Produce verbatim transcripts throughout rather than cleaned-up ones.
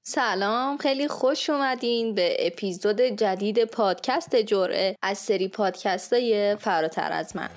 سلام، خیلی خوش اومدین به اپیزود جدید پادکست جرعه از سری پادکستای فراتر از من.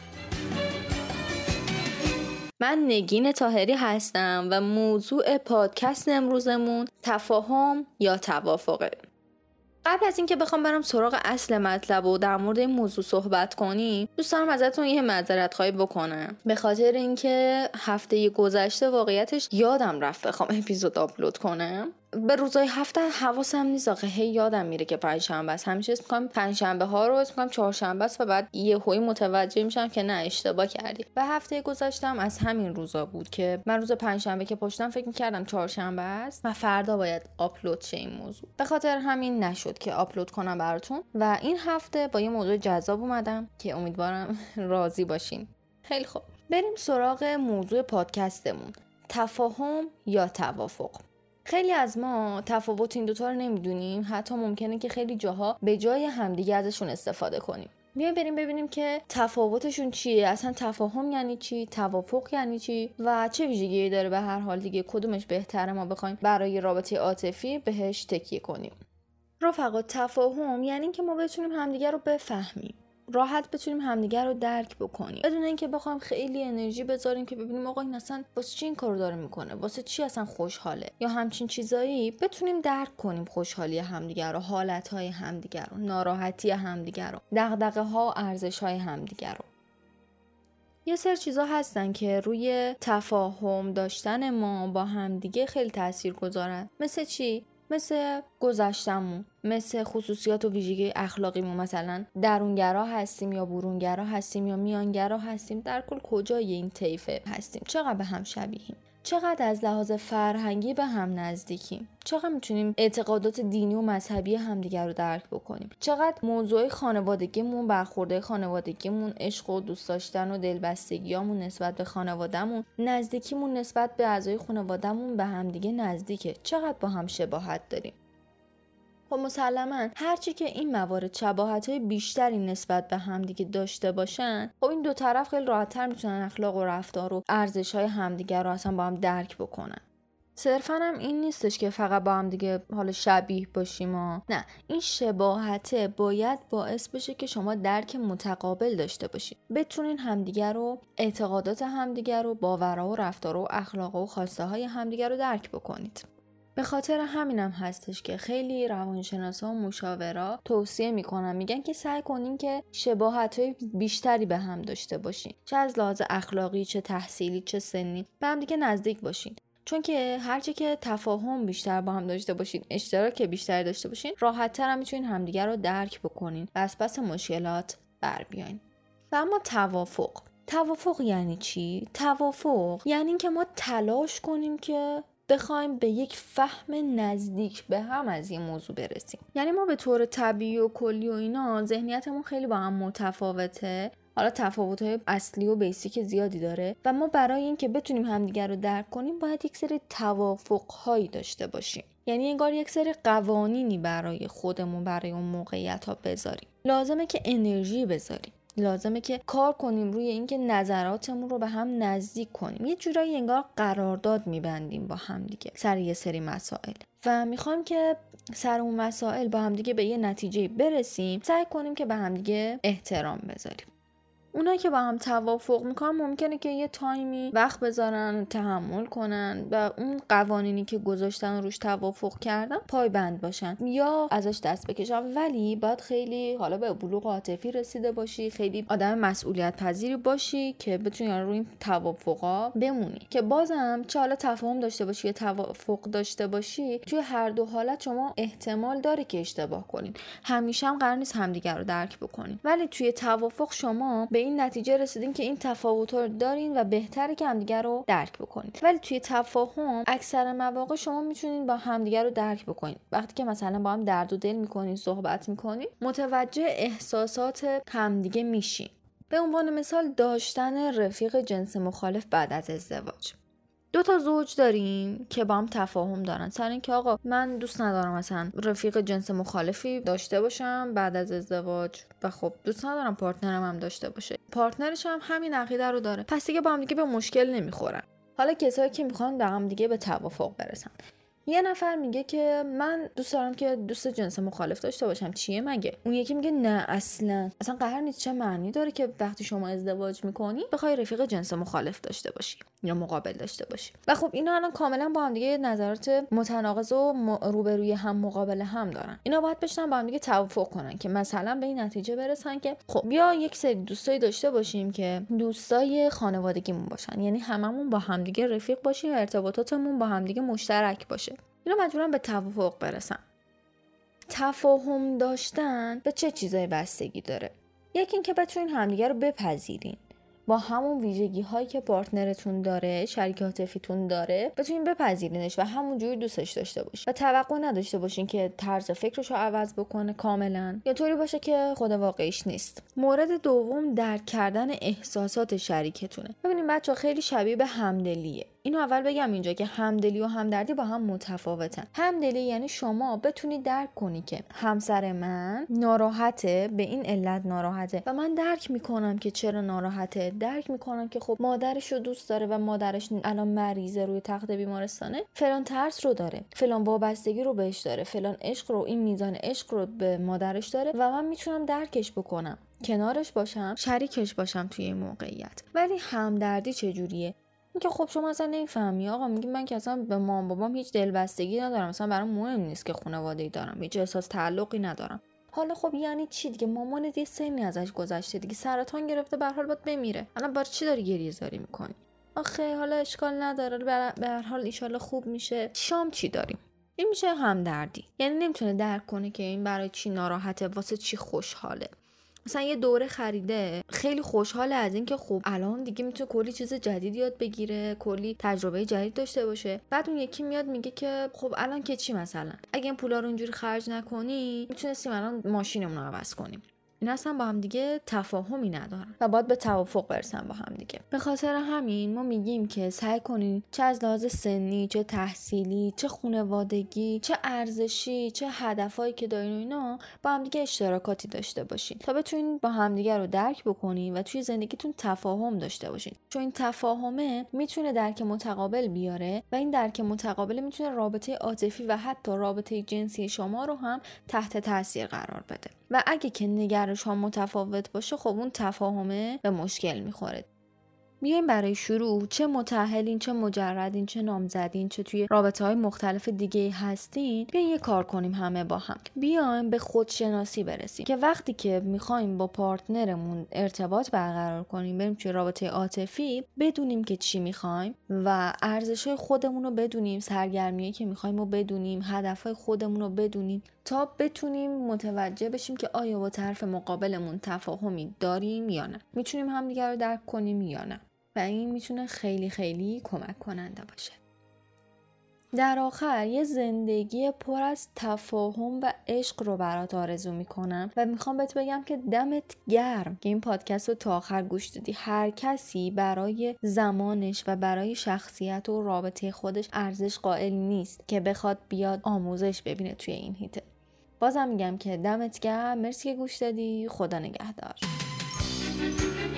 من نگین طاهری هستم و موضوع پادکست امروزمون تفاهم یا توافقه. قبل از اینکه بخوام برم سراغ اصل مطلب و در مورد این موضوع صحبت کنیم، دوست دارم ازتون یه معذرت خواهی بکنم به خاطر اینکه هفته گذشته واقعیتش یادم رفت بخوام اپیزود آپلود کنم. به روزهای هفته حواسم نیست، آخه هی یادم میره که پنجشنبه است. همیشه اسم می‌کنم پنجشنبه ها رو اسم می‌کنم چهارشنبه است و بعد یهویی متوجه میشم که نه اشتباه کردی. و هفته گذشتم از همین روزا بود که من روز پنجشنبه که پشتم فکر می‌کردم چهارشنبه است و فردا باید آپلود شه این موضوع. به خاطر همین نشد که آپلود کنم براتون و این هفته با یه موضوع جذاب اومدم که امیدوارم راضی باشین. خیلی خوب، بریم سراغ موضوع پادکستمون، تفاهم یا توافق. خیلی از ما تفاوت این دوتا رو نمیدونیم، حتی ممکنه که خیلی جاها به جای همدیگه ازشون استفاده کنیم. بیایم بریم ببینیم که تفاوتشون چیه، اصلا تفاهم یعنی چی، توافق یعنی چی و چه ویژگی داره. به هر حال دیگه کدومش بهتره ما بخوایم برای رابطه عاطفی بهش تکیه کنیم. رفقا، تفاهم یعنی که ما بتونیم همدیگه رو بفهمیم، راحت بتونیم همدیگه رو درک بکنیم بدون اینکه بخوایم خیلی انرژی بذاریم که ببینیم آقا این اصلا واسه چی این کارو داره میکنه، واسه چی اصلا خوشحاله یا همچین چیزایی. بتونیم درک کنیم خوشحالی همدیگه رو، حالتهای همدیگه رو، ناراحتی همدیگه رو، دغدغه‌ها و ارزش‌های همدیگه رو. یه سری چیزا هستن که روی تفاهم داشتن ما با همدیگه خیلی تاثیر گذارن. مثل چی؟ مثل گذشتمون، مثل خصوصیات و ویژگی اخلاقیمون. مثلا درونگرا هستیم یا برونگرا هستیم یا میانگرا هستیم، در کل کجای این طیفه هستیم، چقدر به هم شبیهیم، چقدر از لحاظ فرهنگی به هم نزدیکیم، چقدر میتونیم اعتقادات دینی و مذهبی همدیگر رو درک بکنیم، چقدر موضوع خانوادگیمون، برخورده خانوادگیمون، عشق و دوست داشتن و دلبستگیامون نسبت به خانوادهمون، نزدیکیمون نسبت به اعضای خانوادهمون به همدیگه نزدیکه، چقدر با هم شباهت داریم. خب مسلماً هرچی که این موارد شباهت‌های بیشتری نسبت به همدیگه داشته باشن، خب این دو طرف خیلی راحت‌تر میتونن اخلاق و رفتار و ارزش‌های همدیگه رو اصلا با هم درک بکنن. صرفاً هم این نیستش که فقط با هم دیگه حالا شبیه باشیم ها. نه، این شباهته باید باعث بشه که شما درک متقابل داشته باشید، بتونین همدیگه رو، اعتقادات همدیگه رو، باورها و رفتار و اخلاق و خواسته های همدیگه رو درک بکنید. به خاطر همینم هستش که خیلی روانشناسا و مشاورا توصیه میکنن، میگن که سعی کنین که شباهت‌های بیشتری به هم داشته باشین، چه از لحاظ اخلاقی، چه تحصیلی، چه سنی، به هم دیگه نزدیک باشین. چون که هرچی که تفاهم بیشتر با هم داشته باشین، اشتراک بیشتر داشته باشین، راحت‌تر هم میتونین همدیگه رو درک بکنین و از پس مشکلات بر بیاین. و اما توافق توافق یعنی چی؟ توافق یعنی که ما تلاش کنیم که بخوایم به یک فهم نزدیک به هم از این موضوع برسیم. یعنی ما به طور طبیعی و کلی و اینا ذهنیتمون خیلی با هم متفاوته، حالا تفاوت‌های اصلی و بیسیک زیادی داره و ما برای اینکه بتونیم همدیگر رو درک کنیم باید یک سری توافق‌هایی داشته باشیم. یعنی انگار یک سری قوانینی برای خودمون، برای اون موقعیت‌ها بذاریم. لازمه که انرژی بذاریم، لازمه که کار کنیم روی اینکه نظراتمون رو به هم نزدیک کنیم. یه جورایی انگار قرارداد میبندیم با هم دیگه سر یه سری مسائل و میخوایم که سر اون مسائل با هم دیگه به یه نتیجه برسیم. سعی کنیم که به هم دیگه احترام بذاریم. اونایی که با هم توافق میکنن ممکنه که یه تایمی وقت بذارن، تحمل کنن و اون قوانینی که گذاشتن و روش توافق کردن پایبند باشن یا ازش دست بکشن، ولی باید خیلی حالا به بلوغ عاطفی رسیده باشی، خیلی آدم مسئولیت پذیری باشی که بتونی روی این توافقا بمونی، که بازم چه حالا تفاهم داشته باشی یا توافق داشته باشی، توی هر دو حالت شما احتمال داره که اشتباه کنین. همیشه هم قرار نیست همدیگر رو درک بکنین، ولی توی توافق شما به این نتیجه رسیدین که این تفاوت‌ها رو دارین و بهتره که همدیگه رو درک بکنید. ولی توی تفاهم اکثر مواقع شما میتونین با همدیگه رو درک بکنید. وقتی که مثلا با هم درد و دل میکنین، صحبت میکنین، متوجه احساسات همدیگه میشین. به عنوان مثال داشتن رفیق جنس مخالف بعد از ازدواج. دو تا زوج داریم که با هم تفاهم دارن سر این که آقا من دوست ندارم مثلا رفیق جنس مخالفی داشته باشم بعد از ازدواج و خب دوست ندارم پارتنرم هم داشته باشه، پارتنرش هم همین عقیده رو داره، پس دیگه با هم دیگه به مشکل نمیخورن. حالا کسایی که میخوان با هم دیگه به توافق برسن، یه نفر میگه که من دوست دارم که دوست جنس مخالف داشته باشم، چیه مگه؟ اون یکی میگه نه اصلا اصلا قرار نیست. چه معنی داره که وقتی شما ازدواج میکنی بخوای رفیق جنس مخالف داشته باشی یا مقابل داشته باشی؟ و خب اینا الان کاملا با هم دیگه نظرات متناقض و روبروی هم مقابل هم دارن. اینا باید بشنن با هم دیگه توافق کنن که مثلا به این نتیجه برسن که خب بیا یک سری دوستایی داشته باشیم که دوستای خانوادگیمون باشن، یعنی هممون با هم دیگه رفیق باشیم و ارتباطاتمون با هم دیگه مشترک باشه. اینا مجبورن به توافق برسن. تفاهم داشتن به چه چیزایی بستگی داره؟ یکی این که بتونین همدیگه رو بپذیرین، با همون ویژگی هایی که پارتنرتون داره، شریک عاطفیتون داره، بتونین بپذیرینش و همونجوری دوستش داشته باشین و توقع نداشته باشین که طرز فکرش رو عوض بکنه کاملا یا طوری باشه که خود واقعیش نیست. مورد دوم درک کردن احساسات شریکتونه. ببینید بچه‌ها خیلی شبیه به همدلیه. اینو اول بگم اینجا که همدلی و همدردی با هم متفاوتن. همدلی یعنی شما بتونی درک کنی که همسر من ناراحته، به این علت ناراحته و من درک میکنم که چرا ناراحته، درک میکنم که خب مادرش رو دوست داره و مادرش الان مریضه، روی تخت بیمارستانه، فلان ترس رو داره، فلان وابستگی رو بهش داره، فلان عشق رو، این میزان عشق رو به مادرش داره و من میتونم درکش بکنم، کنارش باشم، شریکش باشم توی این موقعیت. ولی همدردی چجوریه؟ اینکه خب شما اصلا نمیفهمی آقا، میگی من که اصلا به مام بابام هیچ دلبستگی ندارم، اصلا برام مهم نیست که خانواده‌ای دارم، هیچ احساس تعلقی ندارم. حالا خب یعنی چی دیگه؟ مامانت یه سنی ازش گذشته دیگه، سرطان گرفته، به هر حال باید بمیره، الان برای چی داری گریه زاری میکنی؟ آخه حالا اشکال نداره، به هر حال ان شاءالله خوب میشه. شام چی داریم؟ این میشه همدردی. یعنی نمیتونه درک کنه که این برای چی ناراحته، واسه چی خوشحاله. مثلا یه دوره خریده، خیلی خوشحاله از این که خب الان دیگه میتونه کلی چیز جدید یاد بگیره، کلی تجربه جدید داشته باشه. بعد اون یکی میاد میگه که خب الان که چی، مثلا اگه این پولا رو اینجوری خرج نکنی میتونستیم الان ماشینمون رو عوض کنیم. این اصلا با هم دیگه تفاهمی ندارن و باید به توافق برسن با هم دیگه. به خاطر همین ما میگیم که سعی کنین چه از لحاظ سنی، چه تحصیلی، چه خانوادگی، چه ارزشی، چه هدفایی که دارین و اینا با هم دیگه اشتراکاتی داشته باشین تا بتونین با هم دیگه رو درک بکنین و توی زندگیتون تفاهم داشته باشین. چون این تفاهمه میتونه درک متقابل بیاره و این درک متقابل میتونه رابطه عاطفی و حتی رابطه جنسی شما رو هم تحت تاثیر قرار بده. و اگه که نگرش ها متفاوت باشه خب اون تفاهمه به مشکل میخوره. بیاین برای شروع چه متأهلین، چه مجردین، چه نامزدین، چه توی رابطه های مختلف دیگه هستین، بیاین یه کار کنیم همه با هم. بیاین به خودشناسی برسیم که وقتی که میخوایم با پارتنرمون ارتباط برقرار کنیم، بریم توی رابطه عاطفی، بدونیم که چی میخوایم و ارزش‌های خودمون رو بدونیم، سرگرمیایی که میخوایم رو بدونیم، هدف‌های خودمون رو بدونیم تا بتونیم متوجه بشیم که آیا با طرف مقابلمون تفاهمی داریم یا نه، میتونیم همدیگه رو درک کنیم یا نه. و این میتونه خیلی خیلی کمک کننده باشه. در آخر یه زندگی پر از تفاهم و عشق رو برات آرزو میکنم و میخوام بهت بگم که دمت گرم که این پادکست رو تا آخر گوش دادی. هر کسی برای زمانش و برای شخصیت و رابطه خودش ارزش قائل نیست که بخواد بیاد آموزش ببینه توی این هیته. بازم میگم که دمت گرم، مرسی که گوش دادی، خدا نگهدار.